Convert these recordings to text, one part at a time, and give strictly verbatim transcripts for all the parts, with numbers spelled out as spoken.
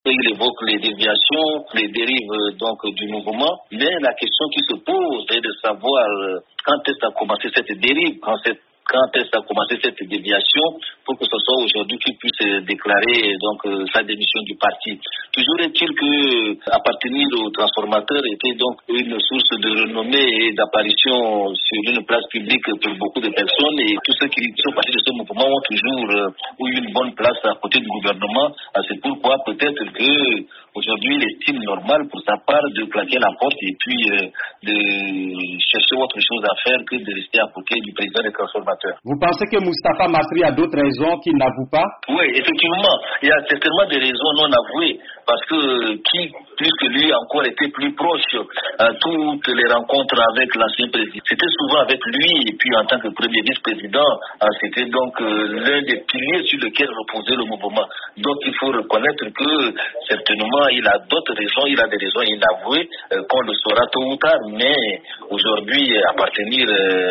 il évoque les déviations, les dérives donc du mouvement, mais la question qui se pose est de savoir quand est-ce qu'a commencé cette dérive, quand cette Quand est-ce qu'a commencé cette déviation pour que ce soit aujourd'hui qu'il puisse déclarer donc euh, sa démission du parti. Toujours est-il que appartenir aux transformateurs était donc une source de renommée et d'apparition sur une place publique pour beaucoup de personnes et tous ceux qui sont partis de ce mouvement ont toujours euh, eu une bonne place à côté du gouvernement. C'est pourquoi peut-être que aujourd'hui il estime normal pour sa part de claquer la porte et puis euh, de chercher autre chose à faire que de rester à côté du président des transformateurs. Vous pensez que Moustapha Masri a d'autres raisons qu'il n'avoue pas? Oui, effectivement. Il y a certainement des raisons non avouées parce que qui, plus que lui, encore était plus proche à toutes les rencontres avec l'ancien président. C'était souvent avec lui et puis en tant que premier vice-président, c'était donc l'un des piliers sur lesquels reposait le mouvement. Donc il faut reconnaître que certainement il a d'autres raisons, il a des raisons inavouées qu'on le saura tôt ou tard, mais aujourd'hui appartenir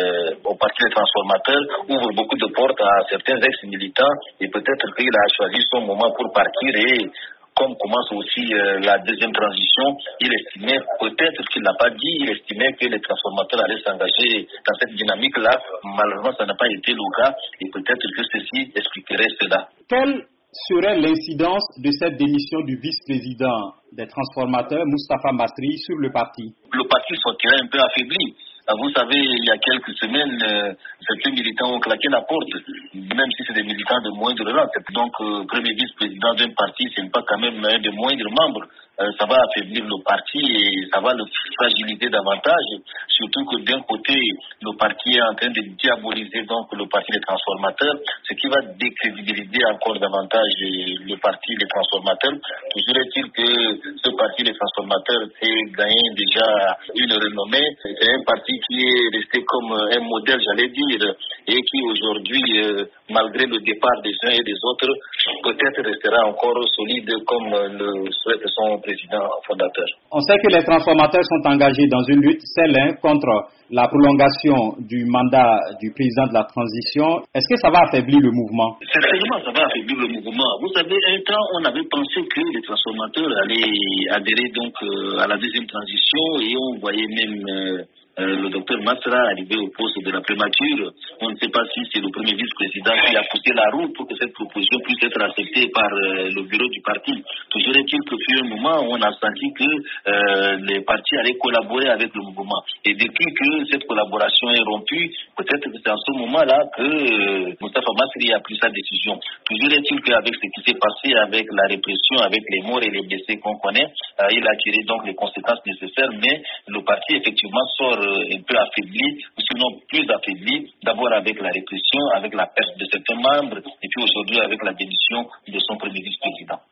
au parti des transformateurs ouvre beaucoup de portes à certains ex-militants et peut-être qu'il a choisi son moment pour partir et comme commence aussi euh, la deuxième transition, il estimait, peut-être qu'il n'a pas dit, il estimait que les transformateurs allaient s'engager dans cette dynamique-là. Malheureusement, ça n'a pas été le cas et peut-être que ceci expliquerait cela. Quelle serait l'incidence de cette démission du vice-président des transformateurs, Moustapha Masri, sur le parti? Le parti sortirait un peu affaibli. Vous savez, il y a quelques semaines, euh, certains militants ont claqué la porte, même si c'est des militants de moindre rang. Donc, euh, premier vice-président d'un parti, ce n'est pas quand même un des moindres membres. Euh, ça va affaiblir le parti et ça va le fragiliser davantage. Surtout que d'un côté, le parti est en train de diaboliser donc le parti des transformateurs, ce qui va décrédibiliser encore davantage le parti des transformateurs. Toujours est-il que ce parti des transformateurs a gagné déjà une renommée. C'est un parti qui est resté comme un modèle, j'allais dire, et qui aujourd'hui, euh, malgré le départ des uns et des autres, peut-être restera encore solide comme le souhaite son président fondateur. On sait que les transformateurs sont engagés dans une lutte, celle contre la prolongation du mandat du président de la transition. Est-ce que ça va affaiblir le mouvement? Certainement, ça va affaiblir le mouvement. Vous savez, un temps, on avait pensé que les transformateurs allaient adhérer donc euh, à la deuxième transition et on voyait même euh, Euh, le docteur Masra arrivé au poste de la prémature. On ne sait pas si c'est le premier vice-président qui a poussé la roue pour que cette proposition puisse être acceptée par euh, le bureau du parti. Toujours est-il que fut un moment où on a senti que euh, les partis allaient collaborer avec le mouvement. Et depuis que cette collaboration est rompue, peut-être que c'est en ce moment-là que euh, Moustapha Masri a pris sa décision. Toujours est-il qu'avec ce qui s'est passé avec la répression, avec les morts et les blessés qu'on connaît, euh, il a tiré donc les conséquences nécessaires, mais le parti effectivement sort un peu affaibli, ou sinon plus affaibli, d'abord avec la répression, avec la perte de certains membres, et puis aujourd'hui avec la démission de son premier vice-président.